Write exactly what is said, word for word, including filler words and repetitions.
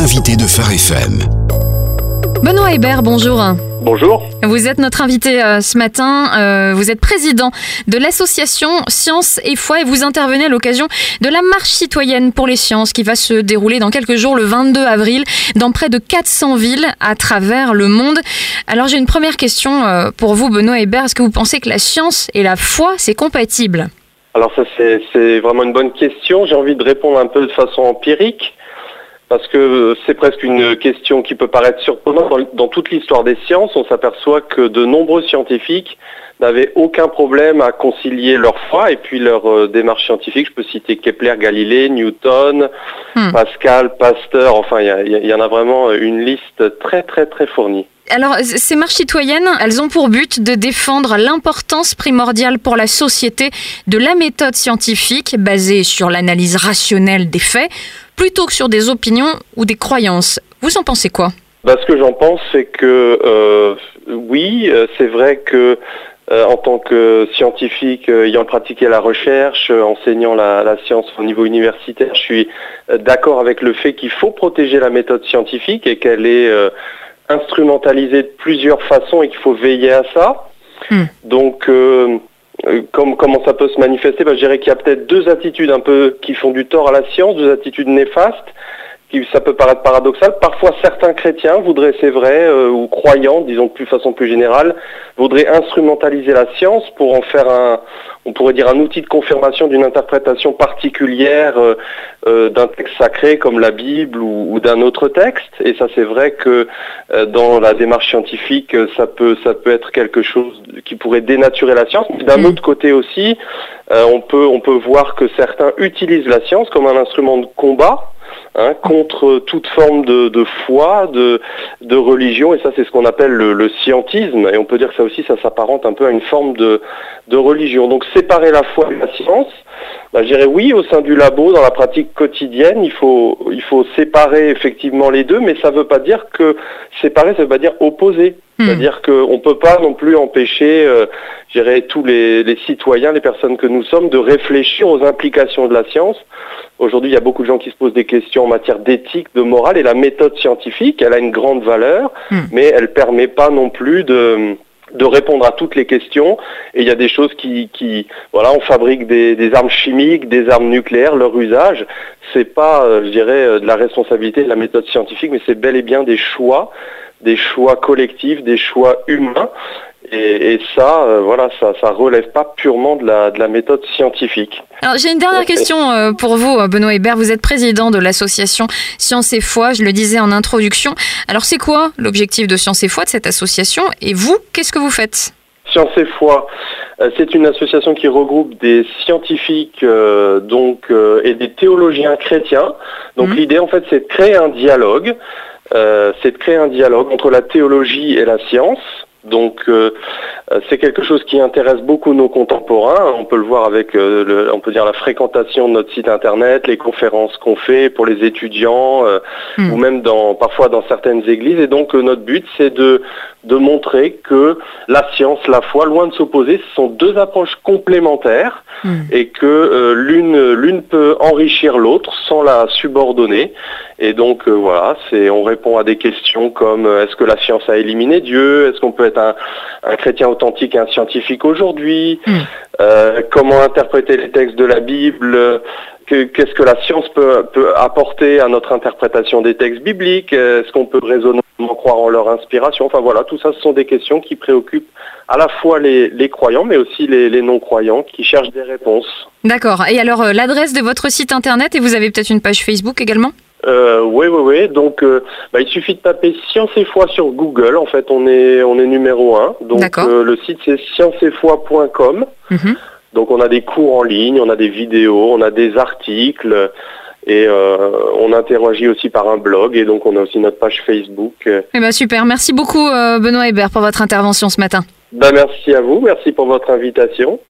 l'invité de Phare F M. Benoît Hébert, bonjour. Bonjour. Vous êtes notre invité euh, ce matin. Euh, vous êtes président de l'association Science et Foi et vous intervenez à l'occasion de la marche citoyenne pour les sciences qui va se dérouler dans quelques jours, le vingt-deux avril, dans près de quatre cents villes à travers le monde. Alors j'ai une première question euh, pour vous, Benoît Hébert. Est-ce que vous pensez que la science et la foi, c'est compatible ? Alors ça, c'est, c'est vraiment une bonne question. J'ai envie de répondre un peu de façon empirique. Parce que c'est presque une question qui peut paraître surprenante. Dans, dans toute l'histoire des sciences, on s'aperçoit que de nombreux scientifiques n'avaient aucun problème à concilier leur foi et puis leur euh, démarche scientifique. Je peux citer Kepler, Galilée, Newton, hmm. Pascal, Pasteur. Enfin, il y, y, y en a vraiment une liste très très très fournie. Alors, ces marches citoyennes, elles ont pour but de défendre l'importance primordiale pour la société de la méthode scientifique basée sur l'analyse rationnelle des faits, plutôt que sur des opinions ou des croyances. Vous en pensez quoi ? Ben, ce que j'en pense, c'est que euh, oui, c'est vrai que euh, en tant que scientifique euh, ayant pratiqué la recherche, euh, enseignant la, la science au niveau universitaire, je suis euh, d'accord avec le fait qu'il faut protéger la méthode scientifique et qu'elle est euh, instrumentalisée de plusieurs façons et qu'il faut veiller à ça. Mmh. Donc, euh, comme, comment ça peut se manifester ? Ben, je dirais qu'il y a peut-être deux attitudes un peu qui font du tort à la science, deux attitudes néfastes. Qui, ça peut paraître paradoxal. Parfois, certains chrétiens voudraient, c'est vrai, euh, ou croyants, disons de façon plus générale, voudraient instrumentaliser la science pour en faire un, on pourrait dire un outil de confirmation d'une interprétation particulière euh, euh, d'un texte sacré comme la Bible ou, ou d'un autre texte. Et ça, c'est vrai que euh, dans la démarche scientifique, ça peut, ça peut être quelque chose qui pourrait dénaturer la science. Mais d'un autre côté aussi, euh, on peut, on peut voir que certains utilisent la science comme un instrument de combat. Hein, contre toute forme de, de foi, de, de religion, et ça c'est ce qu'on appelle le, le scientisme, et on peut dire que ça aussi ça s'apparente un peu à une forme de, de religion. Donc séparer la foi de la science, bah, je dirais oui, au sein du labo, dans la pratique quotidienne, il faut, il faut séparer effectivement les deux, mais ça ne veut pas dire que séparer, ça ne veut pas dire opposer. Mmh. C'est-à-dire qu'on ne peut pas non plus empêcher, euh, je dirais, tous les, les citoyens, les personnes que nous sommes, de réfléchir aux implications de la science. Aujourd'hui, il y a beaucoup de gens qui se posent des questions en matière d'éthique, de morale, et la méthode scientifique, elle a une grande valeur, mmh. mais elle ne permet pas non plus de... de répondre à toutes les questions, et il y a des choses qui, qui voilà, on fabrique des, des armes chimiques, des armes nucléaires, leur usage, c'est pas, euh, je dirais, de la responsabilité de la méthode scientifique, mais c'est bel et bien des choix, des choix collectifs, des choix humains, et, et ça, euh, voilà, ça, ça relève pas purement de la, de la méthode scientifique. Alors j'ai une dernière question euh, pour vous, Benoît Hébert. Vous êtes président de l'association Science et Foi, je le disais en introduction. Alors c'est quoi l'objectif de Science et Foi, de cette association ? Et vous, qu'est-ce que vous faites ? Science et Foi, euh, c'est une association qui regroupe des scientifiques euh, donc, euh, et des théologiens chrétiens. Donc mmh. l'idée en fait c'est de créer un dialogue, euh, c'est de créer un dialogue entre la théologie et la science. Donc euh, c'est quelque chose qui intéresse beaucoup nos contemporains. On peut le voir avec, euh, le, on peut dire la fréquentation de notre site internet, les conférences qu'on fait pour les étudiants, euh, mmh. ou même dans, parfois dans certaines églises. Et donc euh, notre but, c'est de de montrer que la science, la foi, loin de s'opposer, ce sont deux approches complémentaires mmh. et que euh, l'une l'une peut enrichir l'autre sans la subordonner. Et donc euh, voilà, c'est on répond à des questions comme euh, est-ce que la science a éliminé Dieu ? Est-ce qu'on peut être un, un chrétien authentique et un scientifique aujourd'hui ? mmh. euh, Comment interpréter les textes de la Bible ? Que, qu'est-ce que la science peut, peut apporter à notre interprétation des textes bibliques ? Est-ce qu'on peut raisonnablement croire en leur inspiration ? Enfin voilà, tout ça, ce sont des questions qui préoccupent à la fois les, les croyants, mais aussi les, les non-croyants qui cherchent des réponses. D'accord. Et alors, euh, l'adresse de votre site internet, et vous avez peut-être une page Facebook également ? Euh, oui, oui, oui. Donc, euh, bah, il suffit de taper Science et Foi sur Google. En fait, on est, on est numéro un. Donc, euh, le site, c'est science et foi point com. Mmh. Donc on a des cours en ligne, on a des vidéos, on a des articles et euh, on interagit aussi par un blog et donc on a aussi notre page Facebook. Eh ben super, merci beaucoup Benoît Hébert pour votre intervention ce matin. Ben merci à vous, merci pour votre invitation.